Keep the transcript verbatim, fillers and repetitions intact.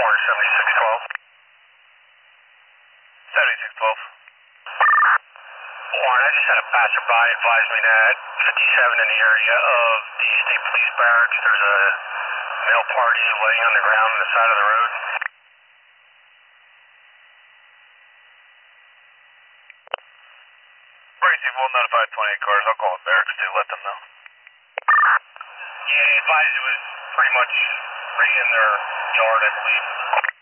Warren seventy-six twelve. seventy-six twelve. Warren, I just had a passerby advise me that fifty-seven in the area of the state police barracks, there's a male party laying on the ground on the side of the road. Bracy, we'll notify twenty-eight cars. I'll call the barracks too, let them know. Yeah, he advised it was pretty much right in their yard, I believe.